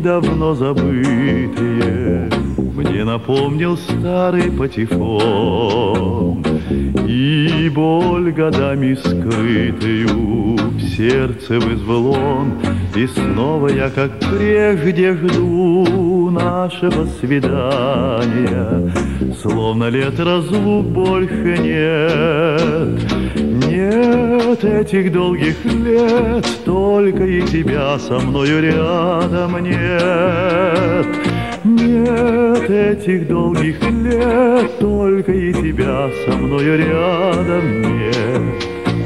давно забытые мне напомнил старый патефон, и боль годами скрытую в сердце вызвал он. И снова я, как прежде, жду нашего свидания, словно лет разлук больше нет. Нет этих долгих лет, только и тебя со мною рядом нет. Нет этих долгих лет, только и тебя со мною рядом нет.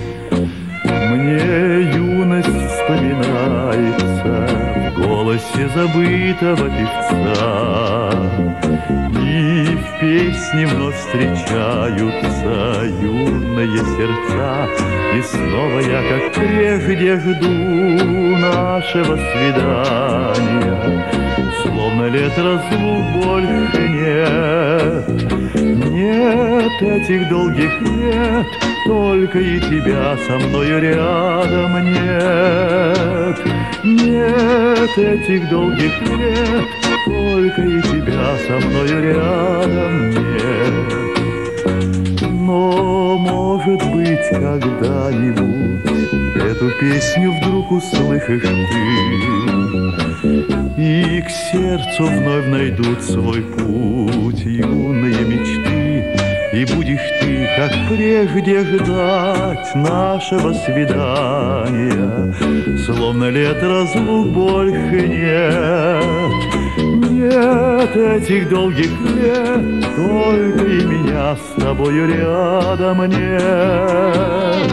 Мне юность вспоминается в голосе забытого певца, и в песне вновь встречаются юные сердца. И снова я, как прежде, жду нашего свидания, словно лет разлук больше нет. Нет этих долгих лет, только и тебя со мною рядом нет. Нет этих долгих лет, только и тебя со мною рядом нет. Но, может быть, когда-нибудь эту песню вдруг услышишь ты, и к сердцу вновь найдут свой путь юные мечты. И будешь ты, как прежде, ждать нашего свидания, словно лет разлук больше нет. Нет этих долгих лет, только и меня с тобою рядом нет.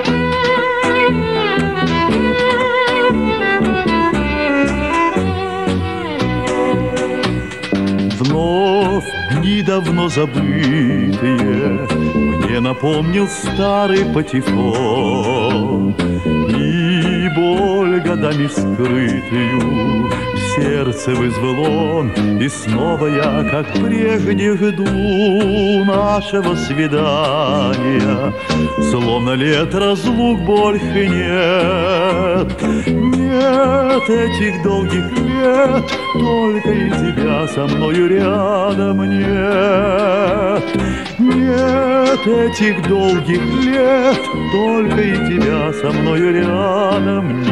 Вновь дни давно забытые мне напомнил старый патефон, и боль годами скрытую в сердце вызвал он. И снова я, как прежде, жду нашего свидания, словно лет разлук больше нет. Нет этих долгих лет, только и тебя со мною рядом нет. Нет этих долгих лет, только и тебя со мною рядом нет.